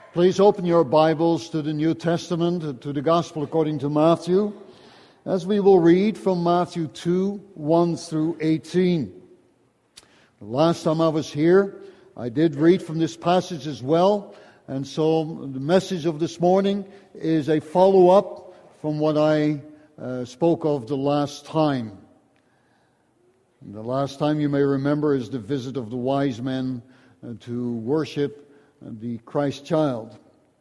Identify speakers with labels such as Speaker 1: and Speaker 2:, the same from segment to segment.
Speaker 1: Please open your Bibles to the New Testament, to the Gospel according to Matthew, as we will read from Matthew 2, 1 through 18. The last time I was here, I did read from this passage as well, and so the message of this morning is a follow-up from what I spoke of the last time. The last time, you may remember, is the visit of the wise men to worship the Christ child.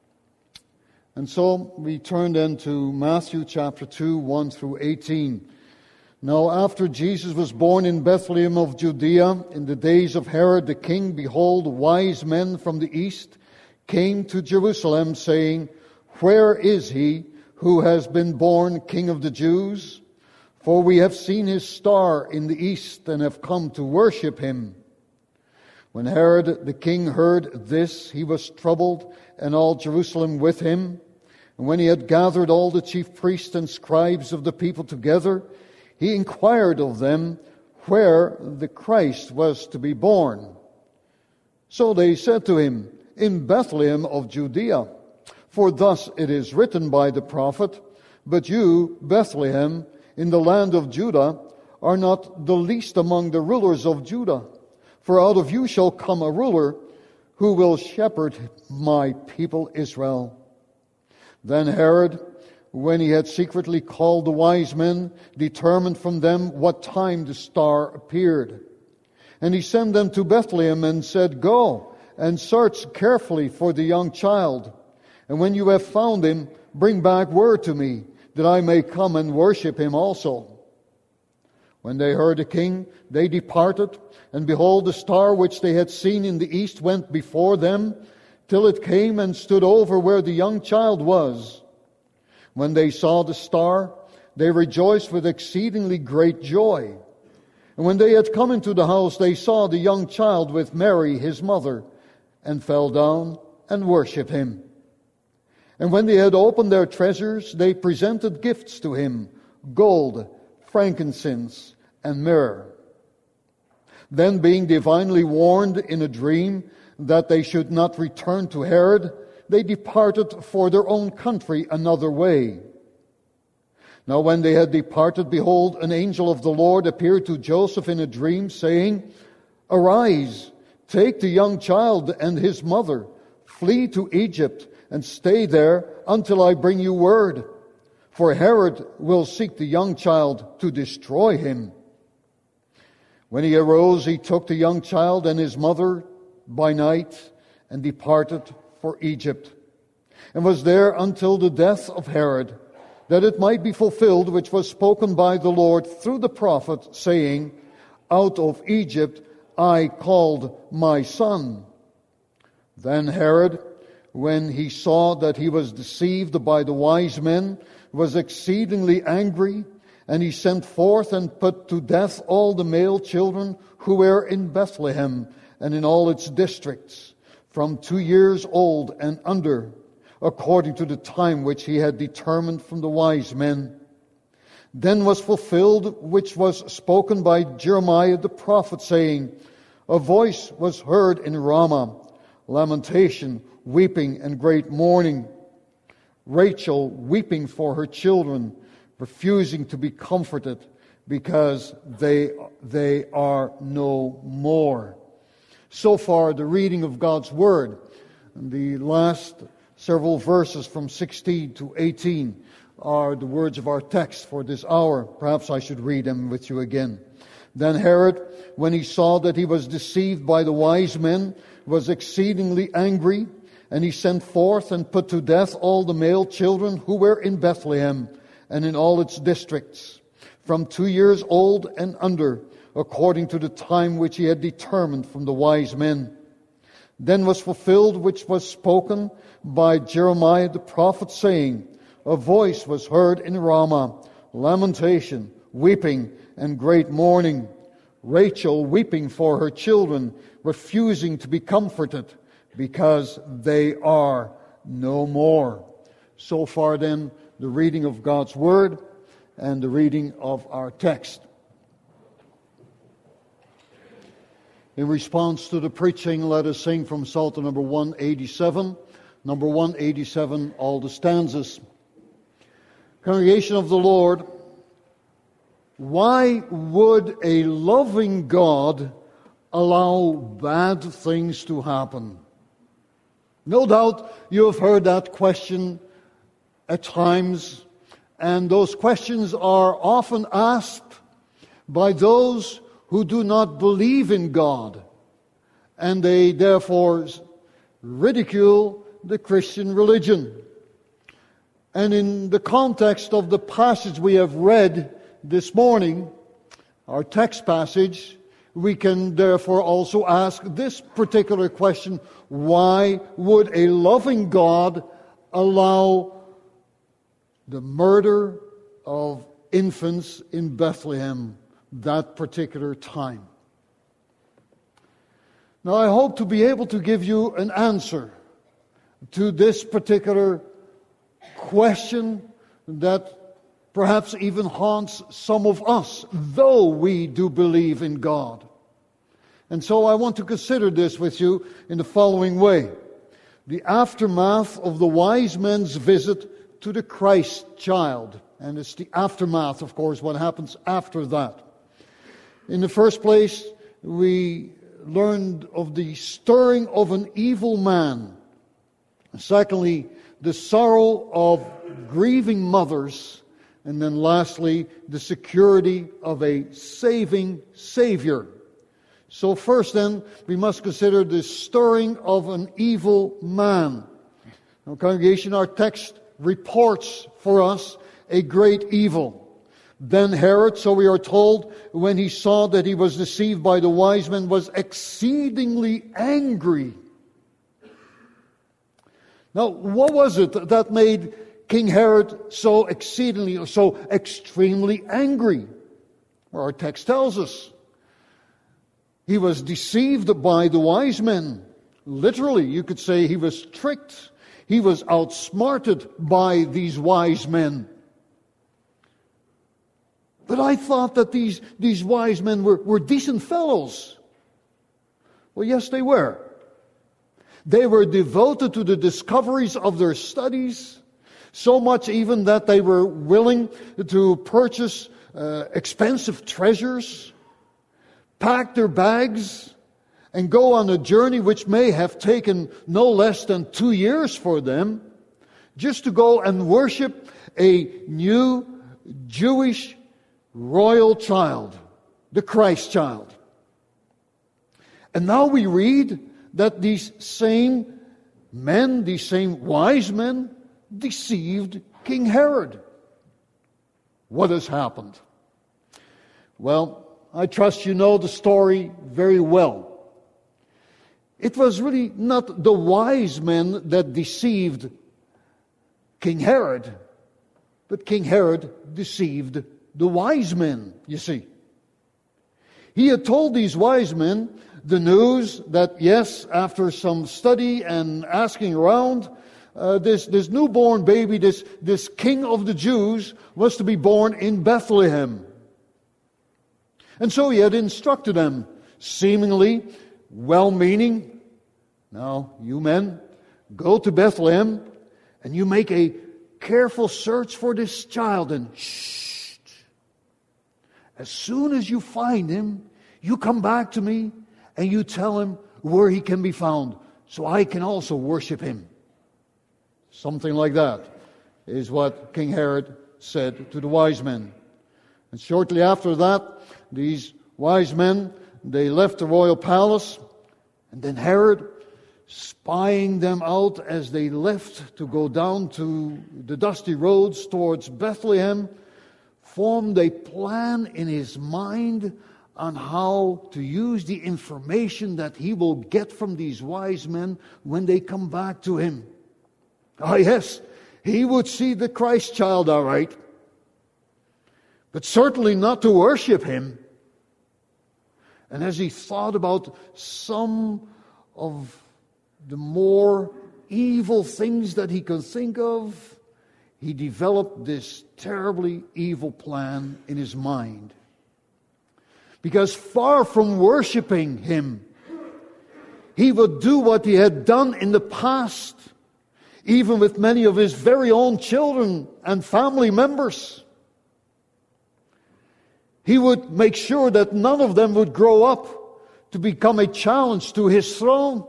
Speaker 1: And so we turn then to Matthew chapter 2, 1 through 18. Now after Jesus was born in Bethlehem of Judea, in the days of Herod the king, behold, wise men from the east came to Jerusalem, saying, Where is he who has been born King of the Jews? For we have seen his star in the east and have come to worship him. When Herod the king heard this, he was troubled, and all Jerusalem with him. And when he had gathered all the chief priests and scribes of the people together, he inquired of them where the Christ was to be born. So they said to him, In Bethlehem of Judea. For thus it is written by the prophet, But you, Bethlehem, in the land of Judah, are not the least among the rulers of Judah. For out of you shall come a ruler who will shepherd my people Israel. Then Herod, when he had secretly called the wise men, determined from them what time the star appeared. And he sent them to Bethlehem and said, Go and search carefully for the young child. And when you have found him, bring back word to me, that I may come and worship him also. When they heard the king, they departed, and behold, the star which they had seen in the east went before them, till it came and stood over where the young child was. When they saw the star, they rejoiced with exceedingly great joy. And when they had come into the house, they saw the young child with Mary, his mother, and fell down and worshipped him. And when they had opened their treasures, they presented gifts to him, gold, frankincense, and myrrh. Then, being divinely warned in a dream that they should not return to Herod, they departed for their own country another way. Now when they had departed, behold, an angel of the Lord appeared to Joseph in a dream, saying, Arise, take the young child and his mother, flee to Egypt, and stay there until I bring you word. For Herod will seek the young child to destroy him. When he arose, he took the young child and his mother by night and departed for Egypt, and was there until the death of Herod, that it might be fulfilled which was spoken by the Lord through the prophet, saying, Out of Egypt I called my son. Then Herod, when he saw that he was deceived by the wise men, was exceedingly angry, and he sent forth and put to death all the male children who were in Bethlehem and in all its districts, from 2 years old and under, according to the time which he had determined from the wise men. Then was fulfilled which was spoken by Jeremiah the prophet, saying, A voice was heard in Ramah, lamentation, weeping, and great mourning. Rachel weeping for her children, refusing to be comforted, because they are no more. So far, the reading of God's Word. The last several verses from 16 to 18 are the words of our text for this hour. Perhaps I should read them with you again. Then Herod, when he saw that he was deceived by the wise men, was exceedingly angry, and he sent forth and put to death all the male children who were in Bethlehem and in all its districts, from 2 years old and under, according to the time which he had determined from the wise men. Then was fulfilled which was spoken by Jeremiah the prophet, saying, A voice was heard in Ramah, lamentation, weeping, and great mourning. Rachel weeping for her children, refusing to be comforted, because they are no more. So far then, the reading of God's Word and the reading of our text. In response to the preaching, let us sing from Psalter number 187, number 187, all the stanzas. Congregation of the Lord, why would a loving God allow bad things to happen? No doubt you have heard that question at times, and those questions are often asked by those who do not believe in God, and they therefore ridicule the Christian religion. And in the context of the passage we have read this morning, our text passage, we can therefore also ask this particular question: why would a loving God allow the murder of infants in Bethlehem that particular time? Now, I hope to be able to give you an answer to this particular question that perhaps even haunts some of us, though we do believe in God. And so I want to consider this with you in the following way: the aftermath of the wise men's visit to the Christ child. And it's the aftermath, of course, what happens after that. In the first place, we learned of the stirring of an evil man. Secondly, the sorrow of grieving mothers. And then lastly, the security of a saving Savior. So first then, we must consider the stirring of an evil man. Now, congregation, our text reports for us a great evil. Then Herod, so we are told, when he saw that he was deceived by the wise men, was exceedingly angry. Now, what was it that made King Herod so exceedingly, so extremely angry? Well, our text tells us he was deceived by the wise men. Literally, you could say he was tricked. He was outsmarted by these wise men. But I thought that these wise men were decent fellows. Well, yes, they were. They were devoted to the discoveries of their studies, so much even that they were willing to purchase expensive treasures, pack their bags, and go on a journey which may have taken no less than 2 years for them, just to go and worship a new Jewish royal child, the Christ child. And now we read that these same men, these same wise men, deceived King Herod. What has happened? Well, I trust you know the story very well. It was really not the wise men that deceived King Herod, but King Herod deceived the wise men, you see. He had told these wise men the news that, yes, after some study and asking around, this newborn baby, this king of the Jews, was to be born in Bethlehem. And so he had instructed them, seemingly well-meaning, now, you men, go to Bethlehem and you make a careful search for this child, and as soon as you find him, you come back to me and you tell him where he can be found, so I can also worship him. Something like that is what King Herod said to the wise men. And shortly after that, these wise men, they left the royal palace, and then Herod, spying them out as they left to go down to the dusty roads towards Bethlehem, formed a plan in his mind on how to use the information that he will get from these wise men when they come back to him. Ah, yes, he would see the Christ child, all right, but certainly not to worship him. And as he thought about some of the more evil things that he could think of, he developed this terribly evil plan in his mind. Because far from worshiping him, he would do what he had done in the past. even with many of his very own children and family members. He would make sure that none of them would grow up to become a challenge to his throne.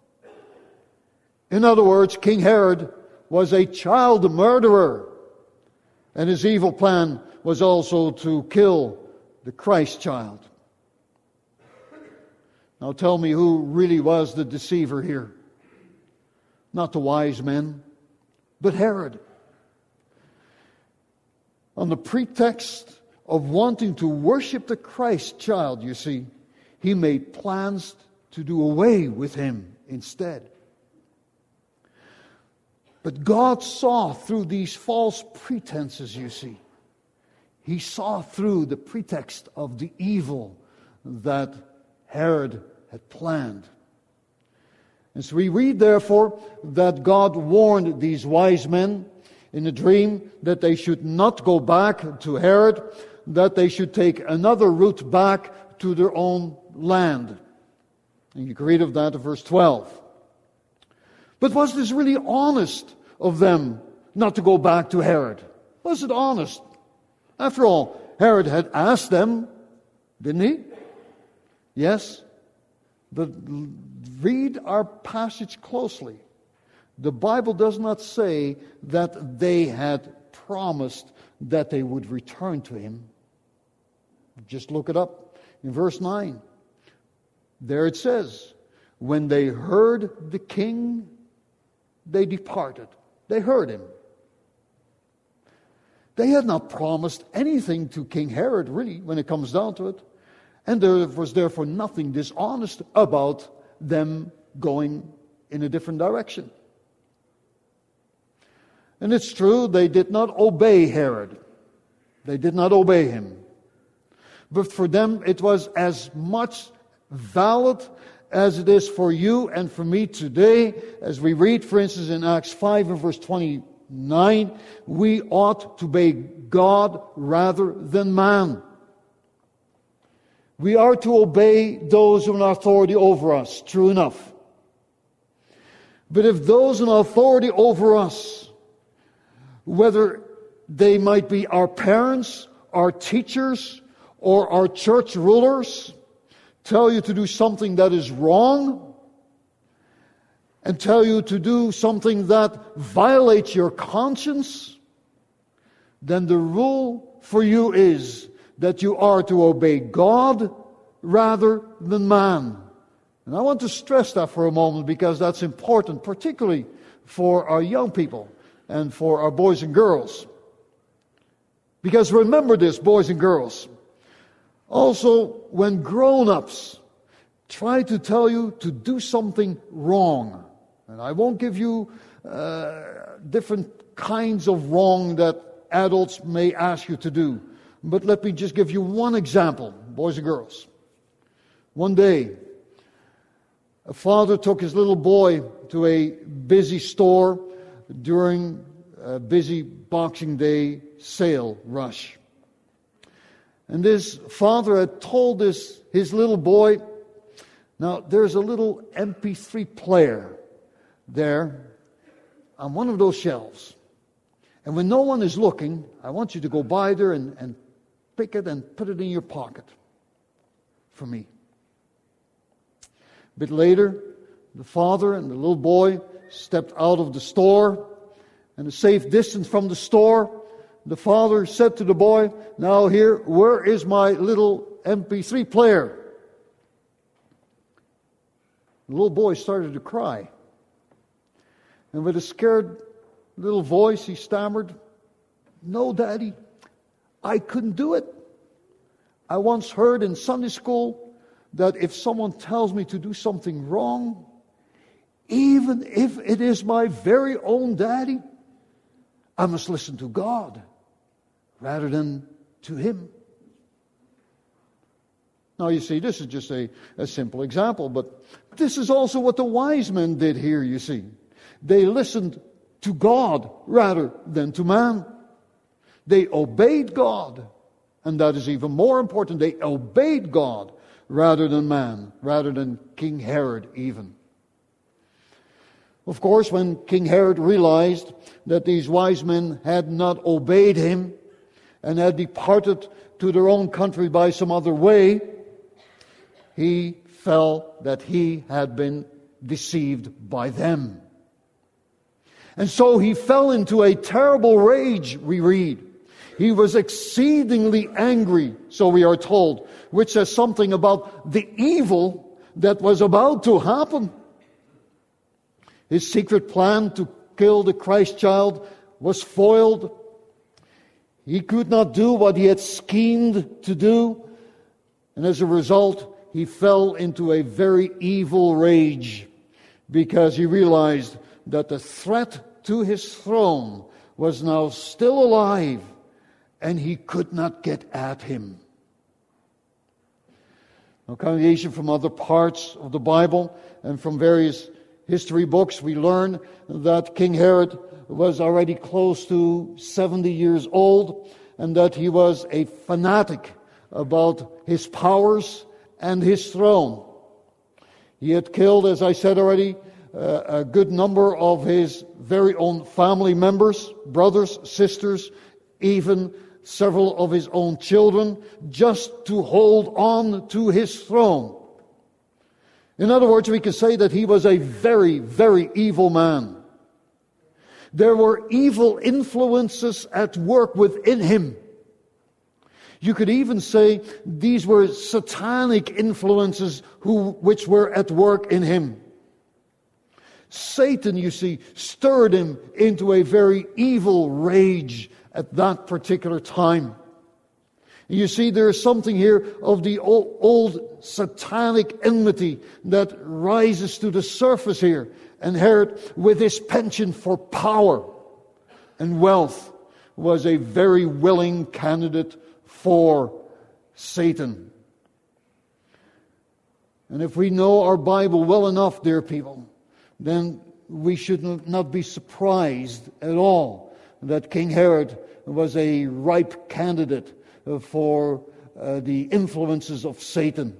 Speaker 1: In other words, King Herod was a child murderer, and his evil plan was also to kill the Christ child. Now tell me, who really was the deceiver here? Not the wise men, but Herod. On the pretext of wanting to worship the Christ child, you see, he made plans to do away with him instead. But God saw through these false pretenses, you see. He saw through the pretext of the evil that Herod had planned. And so we read, therefore, that God warned these wise men in a dream that they should not go back to Herod, that they should take another route back to their own land. And you can read of that in verse 12. But was this really honest of them not to go back to Herod? Was it honest? After all, Herod had asked them, didn't he? Yes. But read our passage closely. The Bible does not say that they had promised that they would return to him. Just look it up in verse 9. There it says, when they heard the king, they departed. They heard him. They had not promised anything to King Herod, really, when it comes down to it. And there was therefore nothing dishonest about them going in a different direction. And it's true, they did not obey Herod. They did not obey him. But for them, it was as much valid as it is for you and for me today. As we read, for instance, in Acts 5 and verse 29, we ought to obey God rather than man. We are to obey those who have authority over us, true enough. But if those in authority over us, whether they might be our parents, our teachers, or our church rulers, tell you to do something that is wrong, and tell you to do something that violates your conscience, then the rule for you is that you are to obey God rather than man. And I want to stress that for a moment because that's important, particularly for our young people and for our boys and girls. Because remember this, boys and girls, also when grown-ups try to tell you to do something wrong, and I won't give you different kinds of wrong that adults may ask you to do, but let me just give you one example, boys and girls. One day, a father took his little boy to a busy store during a busy Boxing Day sale rush. And this father had told his little boy, now there's a little MP3 player there on one of those shelves. And when no one is looking, I want you to go by there and pick it and put it in your pocket for me. A bit later, the father and the little boy stepped out of the store, and a safe distance from the store, the father said to the boy, now here, where is my little MP3 player? The little boy started to cry. And with a scared little voice, he stammered, no, Daddy, I couldn't do it. I once heard in Sunday school that if someone tells me to do something wrong, even if it is my very own daddy, I must listen to God rather than to him. Now you see, this is just a simple example, but this is also what the wise men did here, you see. They listened to God rather than to man. They obeyed God, and that is even more important. They obeyed God rather than man, rather than King Herod even. Of course, when King Herod realized that these wise men had not obeyed him and had departed to their own country by some other way, he felt that he had been deceived by them. And so he fell into a terrible rage, we read. He was exceedingly angry, so we are told, which says something about the evil that was about to happen. His secret plan to kill the Christ child was foiled. He could not do what he had schemed to do. And as a result, he fell into a very evil rage because he realized that the threat to his throne was now still alive and he could not get at him. Now, congregation, from other parts of the Bible and from various history books, we learn that King Herod was already close to 70 years old and that he was a fanatic about his powers and his throne. He had killed, as I said already, a good number of his very own family members, brothers, sisters, even several of his own children, just to hold on to his throne. In other words, we can say that he was a very, very evil man. There were evil influences at work within him. You could even say these were satanic influences which were at work in him. Satan, you see, stirred him into a very evil rage at that particular time. You see, there is something here of the old satanic enmity that rises to the surface here. And Herod, with his penchant for power and wealth, was a very willing candidate for Satan. And if we know our Bible well enough, dear people, then we should not be surprised at all that King Herod was a ripe candidate for the influences of Satan.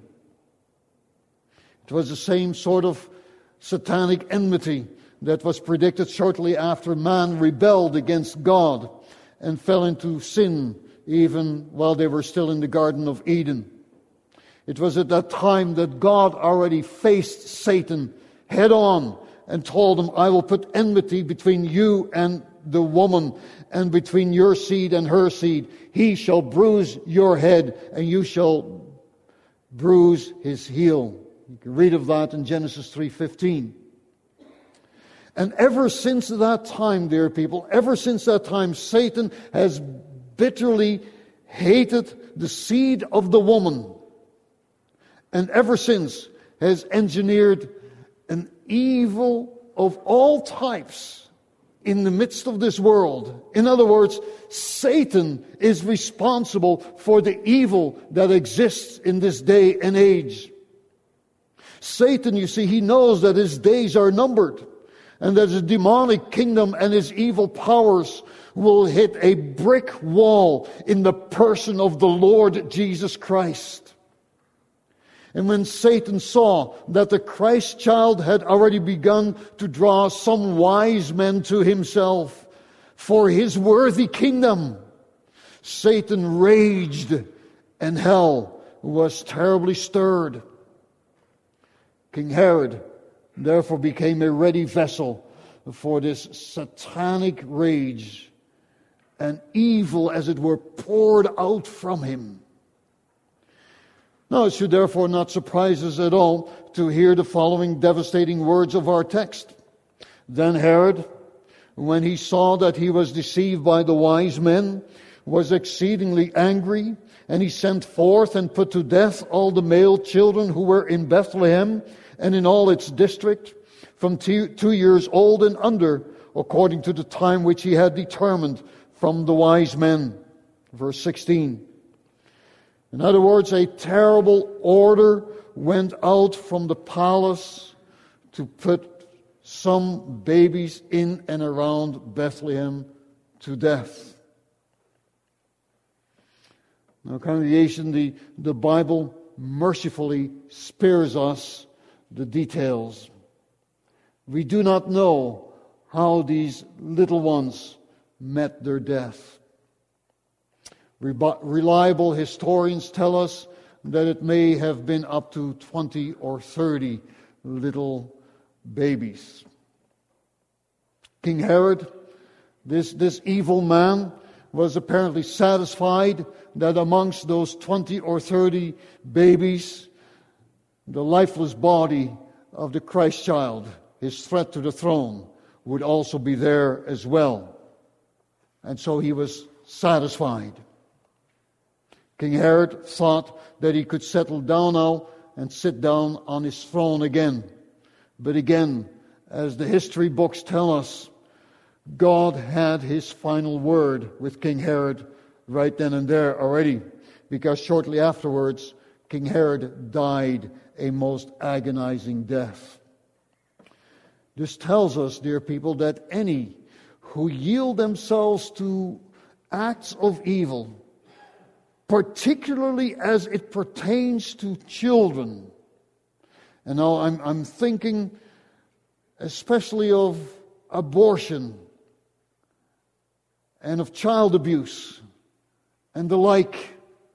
Speaker 1: It was the same sort of satanic enmity that was predicted shortly after man rebelled against God and fell into sin, even while they were still in the Garden of Eden. It was at that time that God already faced Satan head on and told him, I will put enmity between you and the woman, and between your seed and her seed. He shall bruise your head, and you shall bruise his heel. You can read of that in Genesis 3:15. And ever since that time, dear people, ever since that time, Satan has bitterly hated the seed of the woman. And ever since has engineered an evil of all types in the midst of this world. In other words, Satan is responsible for the evil that exists in this day and age. Satan, you see, he knows that his days are numbered and that his demonic kingdom and his evil powers will hit a brick wall in the person of the Lord Jesus Christ. And when Satan saw that the Christ child had already begun to draw some wise men to himself for his worthy kingdom, Satan raged and hell was terribly stirred. King Herod therefore became a ready vessel for this satanic rage, and evil, as it were, poured out from him. Now, it should therefore not surprise us at all to hear the following devastating words of our text. Then Herod, when he saw that he was deceived by the wise men, was exceedingly angry, and he sent forth and put to death all the male children who were in Bethlehem and in all its district, from 2 years old and under, according to the time which he had determined from the wise men. Verse 16. In other words, a terrible order went out from the palace to put some babies in and around Bethlehem to death. Now, congregation, the Bible mercifully spares us the details. We do not know how these little ones met their death. Reliable historians tell us that it may have been up to 20 or 30 little babies. King Herod, this evil man, was apparently satisfied that amongst those 20 or 30 babies, the lifeless body of the Christ child, his threat to the throne, would also be there as well. And so he was satisfied. King Herod thought that he could settle down now and sit down on his throne again. But again, as the history books tell us, God had his final word with King Herod right then and there already, because shortly afterwards, King Herod died a most agonizing death. This tells us, dear people, that any who yield themselves to acts of evil, particularly as it pertains to children. And now I'm thinking especially of abortion and of child abuse and the like.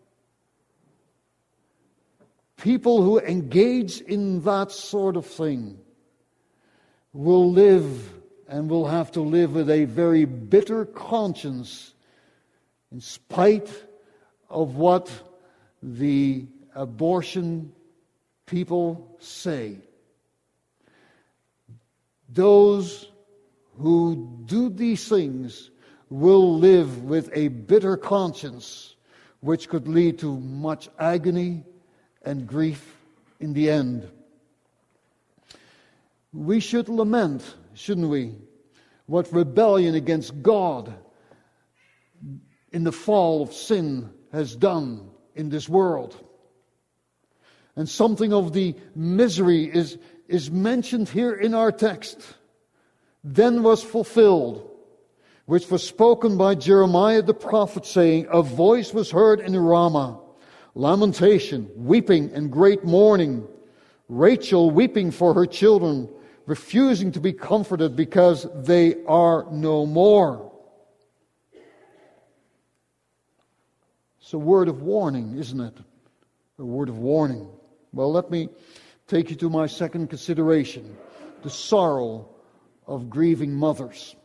Speaker 1: People who engage in that sort of thing will live and will have to live with a very bitter conscience in spite of what the abortion people say. Those who do these things will live with a bitter conscience, which could lead to much agony and grief in the end. We should lament, shouldn't we, what rebellion against God in the fall of sin has done in this world. And something of the misery is mentioned here in our text. Then was fulfilled, which was spoken by Jeremiah the prophet, saying, a voice was heard in Ramah, lamentation, weeping, and great mourning. Rachel weeping for her children, refusing to be comforted because they are no more. It's a word of warning, isn't it? A word of warning. Well, let me take you to my second consideration, the sorrow of grieving mothers.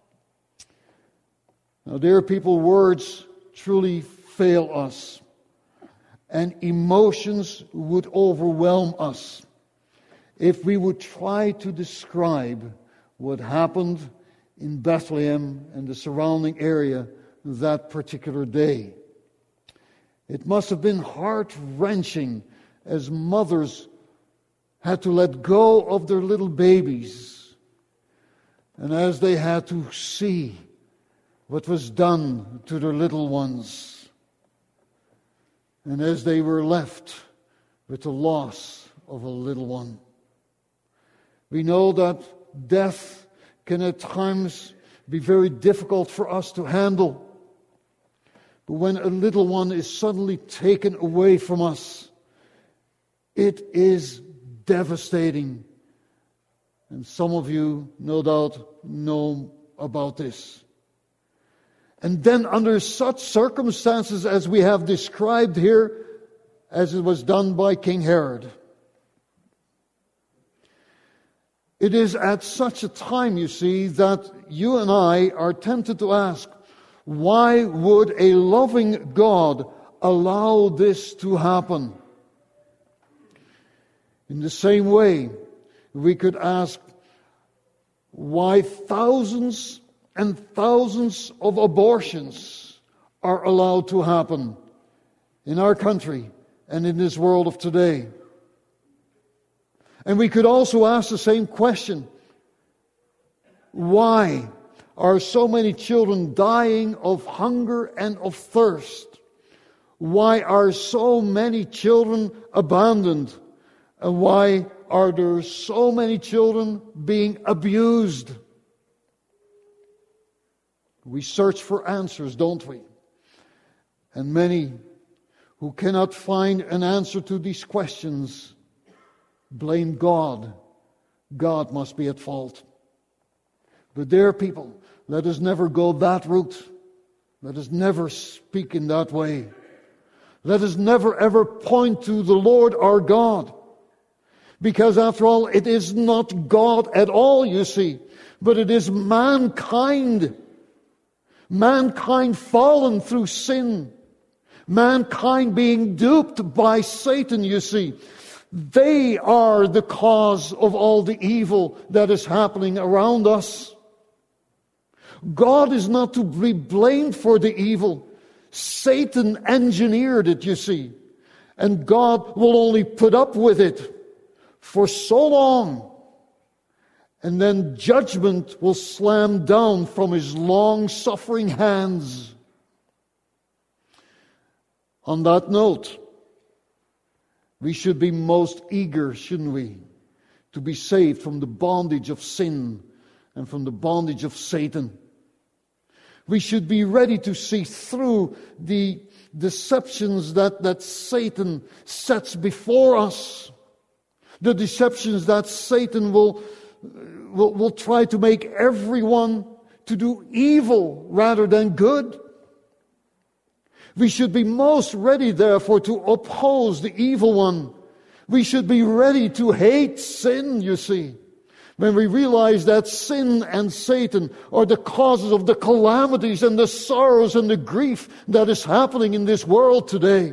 Speaker 1: Now, dear people, words truly fail us, and emotions would overwhelm us if we would try to describe what happened in Bethlehem and the surrounding area that particular day. It must have been heart-wrenching as mothers had to let go of their little babies, and as they had to see what was done to their little ones, and as they were left with the loss of a little one. We know that death can at times be very difficult for us to handle. But when a little one is suddenly taken away from us, it is devastating. And some of you, no doubt, know about this. And then under such circumstances as we have described here, as it was done by King Herod. It is at such a time, you see, that you and I are tempted to ask, why would a loving God allow this to happen? In the same way, we could ask why thousands and thousands of abortions are allowed to happen in our country and in this world of today. And we could also ask the same question. Why are so many children dying of hunger and of thirst? Why are so many children abandoned? And why are there so many children being abused? We search for answers, don't we? And many who cannot find an answer to these questions blame God God must be at fault. But dear people, let us never go that route. Let us never speak in that way. Let us never ever point to the Lord our God. Because after all, it is not God at all, you see, but it is mankind. Mankind fallen through sin. Mankind being duped by Satan, you see. They are the cause of all the evil that is happening around us. God is not to be blamed for the evil. Satan engineered it, you see. And God will only put up with it for so long. And then judgment will slam down from His long-suffering hands. On that note, we should be most eager, shouldn't we, to be saved from the bondage of sin and from the bondage of Satan. We should be ready to see through the deceptions that Satan sets before us. The deceptions that Satan will try to make everyone to do evil rather than good. We should be most ready, therefore, to oppose the evil one. We should be ready to hate sin, you see. When we realize that sin and Satan are the causes of the calamities and the sorrows and the grief that is happening in this world today.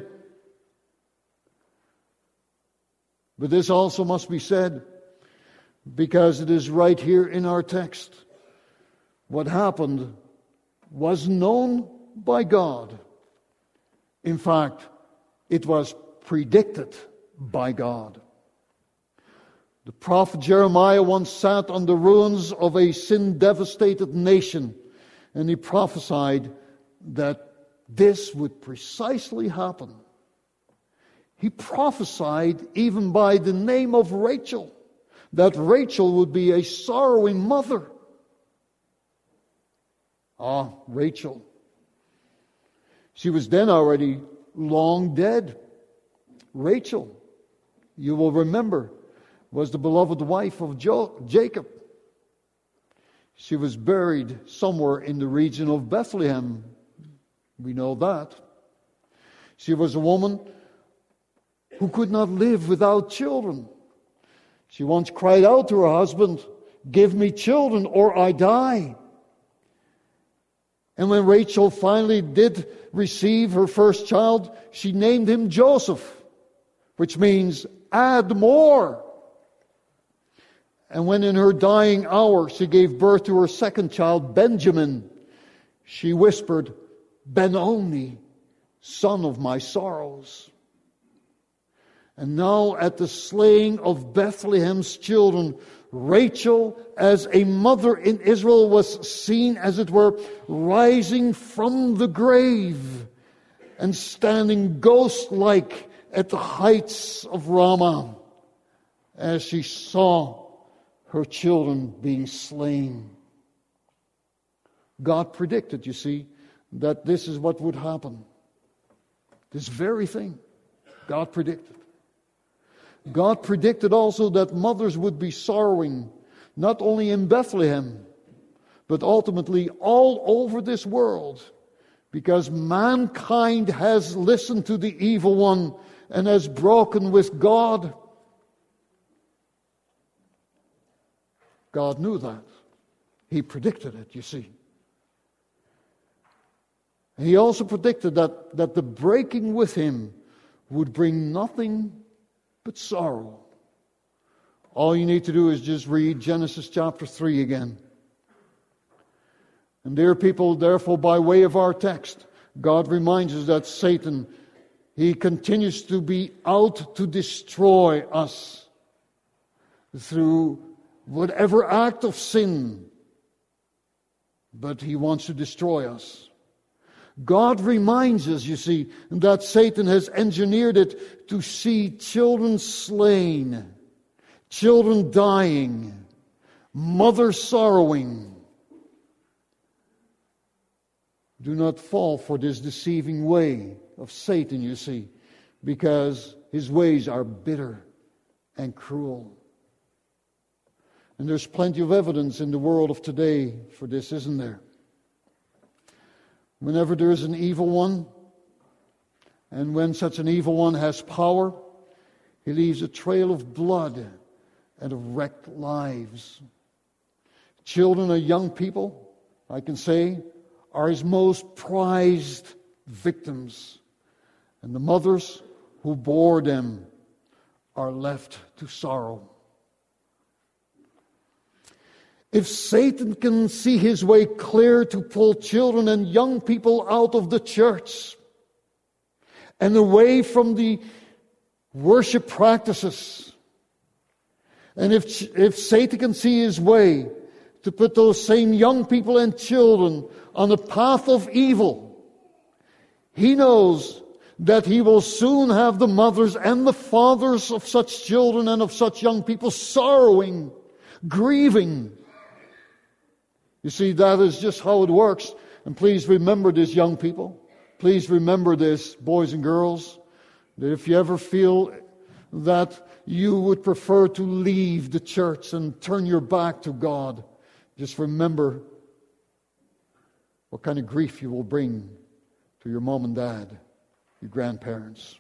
Speaker 1: But this also must be said, because it is right here in our text. What happened was known by God. In fact, it was predicted by God. The prophet Jeremiah once sat on the ruins of a sin-devastated nation, and he prophesied that this would precisely happen. He prophesied even by the name of Rachel, that Rachel would be a sorrowing mother. Ah, Rachel. She was then already long dead. Rachel, you will remember, was the beloved wife of Jacob. She was buried somewhere in the region of Bethlehem. We know that. She was a woman who could not live without children. She once cried out to her husband, "Give me children or I die." And when Rachel finally did receive her first child, she named him Joseph, which means add more. And when in her dying hour she gave birth to her second child, Benjamin, she whispered, "Benoni, son of my sorrows." And now at the slaying of Bethlehem's children, Rachel, as a mother in Israel, was seen, as it were, rising from the grave and standing ghost-like at the heights of Ramah as she saw her children being slain. God predicted, you see, that this is what would happen. This very thing God predicted. God predicted also that mothers would be sorrowing, not only in Bethlehem, but ultimately all over this world, because mankind has listened to the evil one and has broken with God. God knew that. He predicted it, you see. And He also predicted that the breaking with Him would bring nothing but sorrow. All you need to do is just read Genesis chapter 3 again. And dear people, therefore, by way of our text, God reminds us that Satan, he continues to be out to destroy us through whatever act of sin, but he wants to destroy us. God reminds us, you see, that Satan has engineered it to see children slain, children dying, mothers sorrowing. Do not fall for this deceiving way of Satan, you see, because his ways are bitter and cruel. And there's plenty of evidence in the world of today for this, isn't there? Whenever there is an evil one, and when such an evil one has power, he leaves a trail of blood and of wrecked lives. Children or young people, I can say, are his most prized victims. And the mothers who bore them are left to sorrow. If Satan can see his way clear to pull children and young people out of the church and away from the worship practices, and if Satan can see his way to put those same young people and children on a path of evil, he knows that he will soon have the mothers and the fathers of such children and of such young people sorrowing, grieving. You see, that is just how it works. And please remember this, young people. Please remember this, boys and girls, that if you ever feel that you would prefer to leave the church and turn your back to God, just remember what kind of grief you will bring to your mom and dad, your grandparents.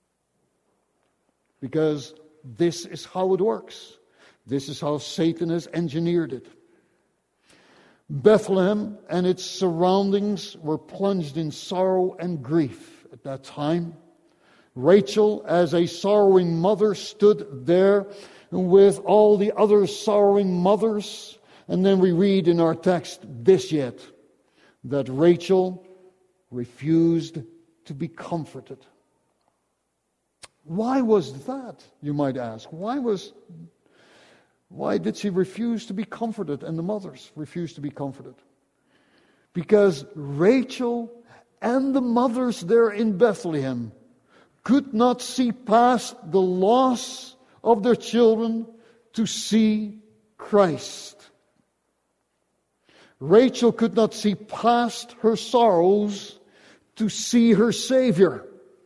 Speaker 1: Because this is how it works. This is how Satan has engineered it. Bethlehem and its surroundings were plunged in sorrow and grief at that time. Rachel, as a sorrowing mother, stood there with all the other sorrowing mothers. And then we read in our text this yet, that Rachel refused to be comforted. Why was that, you might ask? Why did she refuse to be comforted and the mothers refused to be comforted? Because Rachel and the mothers there in Bethlehem could not see past the loss of their children to see Christ. Rachel could not see past her sorrows to see her Savior.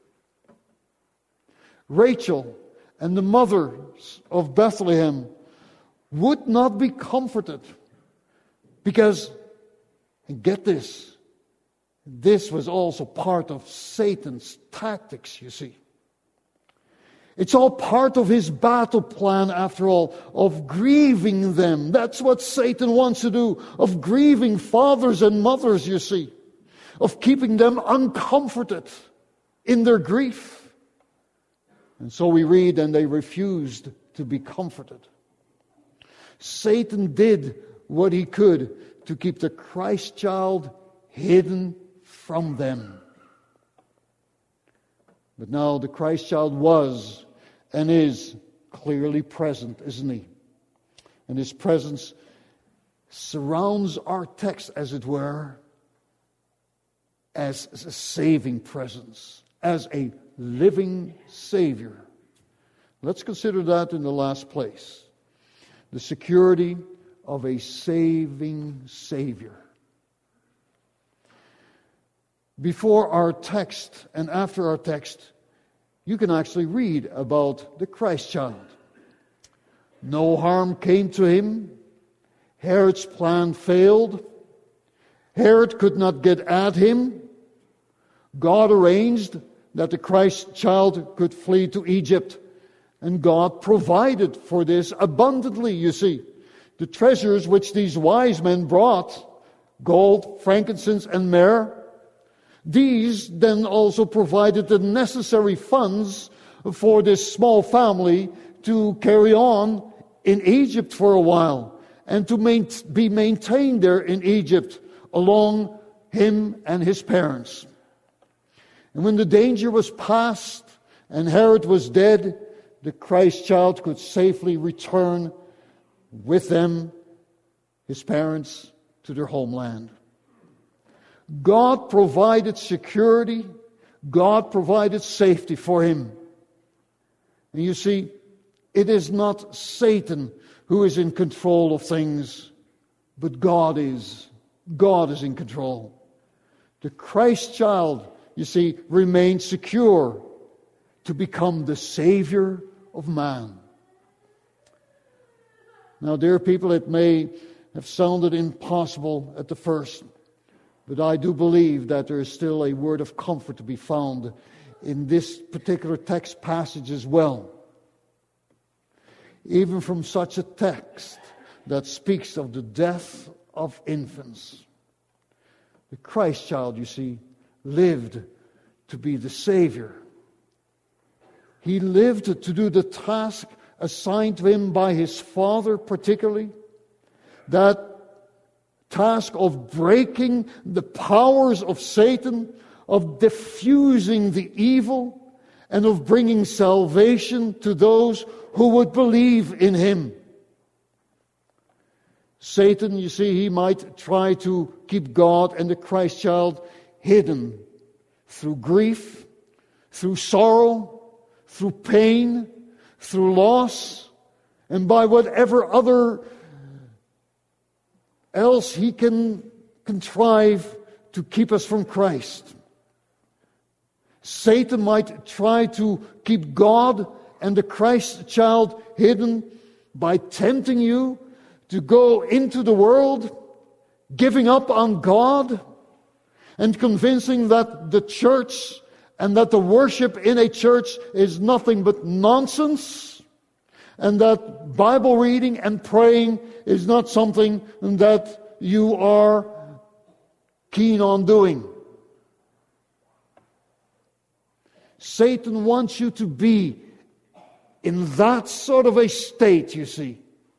Speaker 1: Rachel and the mothers of Bethlehem would not be comforted because, and get this was also part of Satan's tactics, you see. It's all part of his battle plan, after all, of grieving them. That's what Satan wants to do, of grieving fathers and mothers, you see, of keeping them uncomforted in their grief. And so we read, and they refused to be comforted. Satan did what he could to keep the Christ child hidden from them. But now the Christ child was and is clearly present, isn't he? And his presence surrounds our text, as it were, as a saving presence, as a living Savior. Let's consider that in the last place. The security of a saving Savior. Before our text and after our text, you can actually read about the Christ child. No harm came to him. Herod's plan failed. Herod could not get at him. God arranged that the Christ child could flee to Egypt. And God provided for this abundantly, you see. The treasures which these wise men brought, gold, frankincense, and myrrh, these then also provided the necessary funds for this small family to carry on in Egypt for a while and to be maintained there in Egypt along him and his parents. And when the danger was past and Herod was dead, the Christ child could safely return with them, his parents, to their homeland. God provided security. God provided safety for him. And you see, it is not Satan who is in control of things, but God is. God is in control. The Christ child, you see, remains secure to become the Savior of man. Now, dear people, it may have sounded impossible at the first, but I do believe that there is still a word of comfort to be found in this particular text passage as well. Even from such a text that speaks of the death of infants. The Christ child, you see, lived to be the Savior. He lived to do the task assigned to him by his Father particularly. That task of breaking the powers of Satan, of diffusing the evil, and of bringing salvation to those who would believe in him. Satan, you see, he might try to keep God and the Christ child hidden through grief, through sorrow, through pain, through loss, and by whatever other else he can contrive to keep us from Christ. Satan might try to keep God and the Christ child hidden by tempting you to go into the world, giving up on God, and convincing that the church and that the worship in a church is nothing but nonsense, and that Bible reading and praying is not something that you are keen on doing. Satan wants you to be in that sort of a state, you see.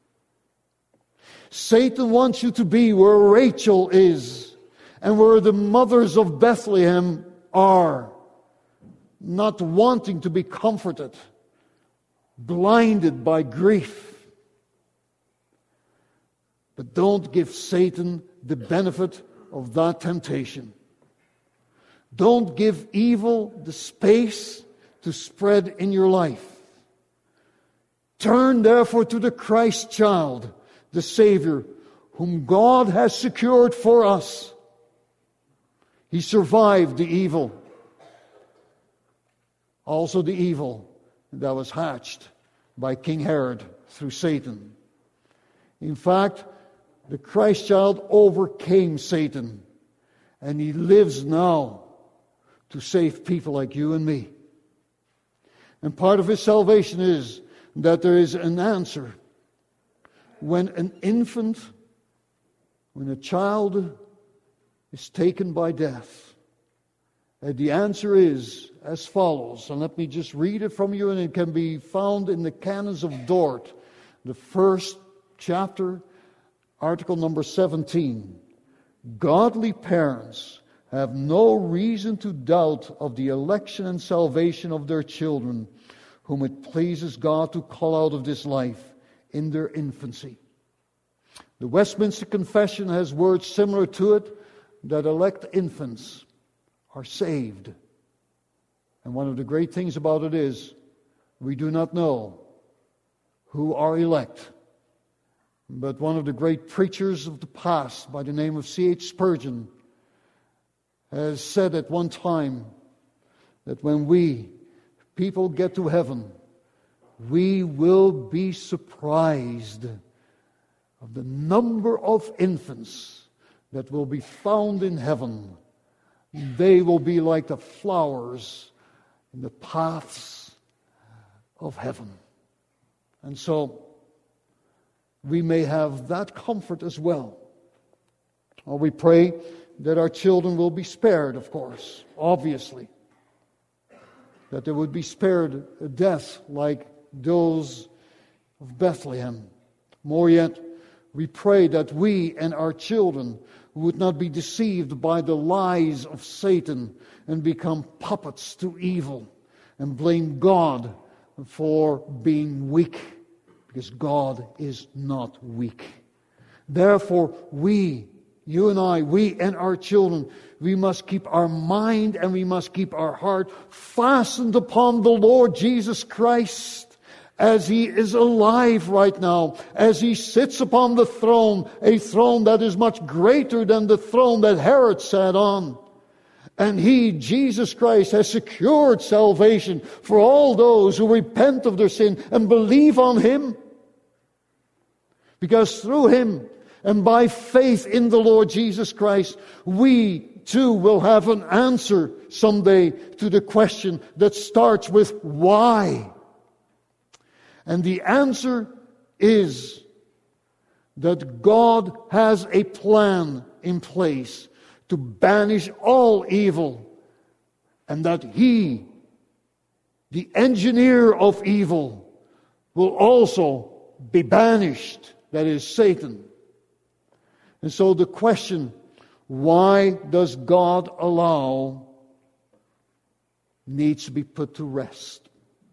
Speaker 1: Satan wants you to be where Rachel is and where the mothers of Bethlehem are, not wanting to be comforted, blinded by grief. But don't give Satan the benefit of that temptation. Don't give evil the space to spread in your life. Turn therefore to the Christ child, the Savior, whom God has secured for us. He survived the evil. Also the evil that was hatched by King Herod through Satan. In fact, the Christ child overcame Satan, and he lives now to save people like you and me. And part of his salvation is that there is an answer. When an infant, when a child is taken by death, the answer is as follows. And let me just read it from you, and it can be found in the Canons of Dort, the first chapter, article number 17. Godly parents have no reason to doubt of the election and salvation of their children, whom it pleases God to call out of this life in their infancy. The Westminster Confession has words similar to it, that elect infants are saved. And one of the great things about it is, we do not know who are elect. But one of the great preachers of the past, by the name of C.H. Spurgeon, has said at one time that when people get to heaven, we will be surprised of the number of infants that will be found in heaven. They will be like the flowers in the paths of heaven. And so we may have that comfort as well. We pray that our children will be spared, of course, obviously. That they would be spared a death like those of Bethlehem. More yet, we pray that we and our children would not be deceived by the lies of Satan and become puppets to evil and blame God for being weak, because God is not weak. Therefore, you and I, we and our children, we must keep our mind and we must keep our heart fastened upon the Lord Jesus Christ as He is alive right now, as He sits upon the throne, a throne that is much greater than the throne that Herod sat on. And He, Jesus Christ, has secured salvation for all those who repent of their sin and believe on Him. Because through Him and by faith in the Lord Jesus Christ, we too will have an answer someday to the question that starts with why. And the answer is that God has a plan in place to banish all evil, and that He, the engineer of evil, will also be banished. That is Satan. And so the question, why does God allow, needs to be put to rest.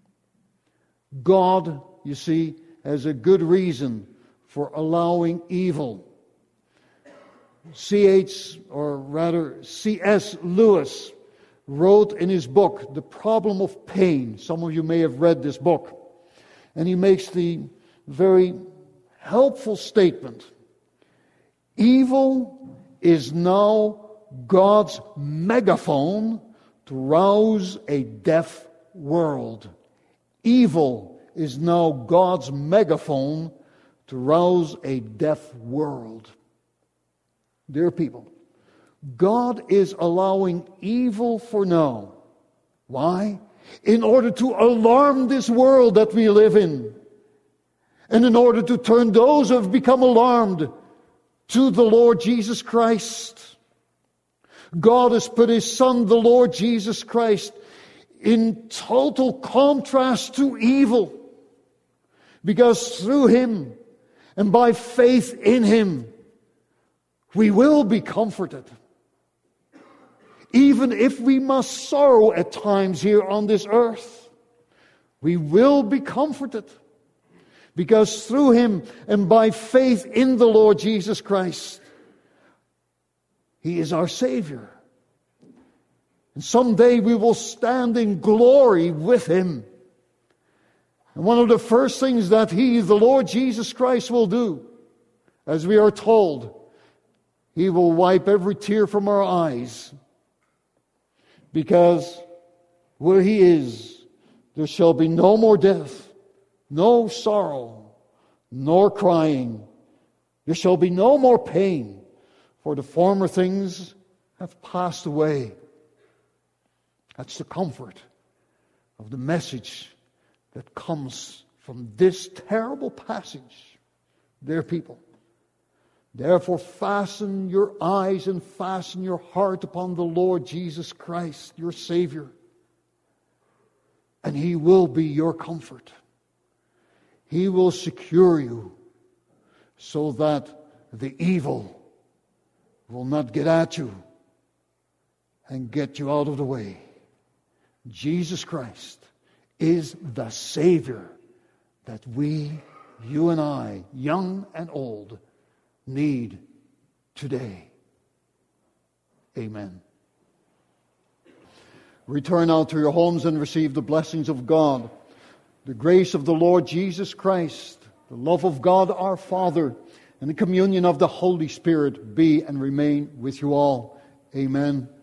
Speaker 1: God, you see, has a good reason for allowing evil. C.S. Lewis wrote in his book, The Problem of Pain. Some of you may have read this book. And he makes the very helpful statement. Evil is now God's megaphone to rouse a deaf world. Evil is now God's megaphone to rouse a deaf world. Dear people, God is allowing evil for now. Why? In order to alarm this world that we live in. And in order to turn those who have become alarmed to the Lord Jesus Christ. God has put His Son, the Lord Jesus Christ, in total contrast to evil. Because through Him and by faith in Him, we will be comforted. Even if we must sorrow at times here on this earth, we will be comforted. Because through Him and by faith in the Lord Jesus Christ, He is our Savior. And someday we will stand in glory with Him. And one of the first things that He, the Lord Jesus Christ, will do, as we are told, He will wipe every tear from our eyes. Because where He is, there shall be no more death, no sorrow, nor crying. There shall be no more pain, for the former things have passed away. That's the comfort of the message that comes from this terrible passage. Dear people, therefore fasten your eyes and fasten your heart upon the Lord Jesus Christ, your Savior, and He will be your comfort. He will secure you so that the evil will not get at you and get you out of the way. Jesus Christ is the Savior that we, you and I, young and old, need today. Amen. Return now to your homes and receive the blessings of God. The grace of the Lord Jesus Christ, the love of God our Father, and the communion of the Holy Spirit be and remain with you all. Amen.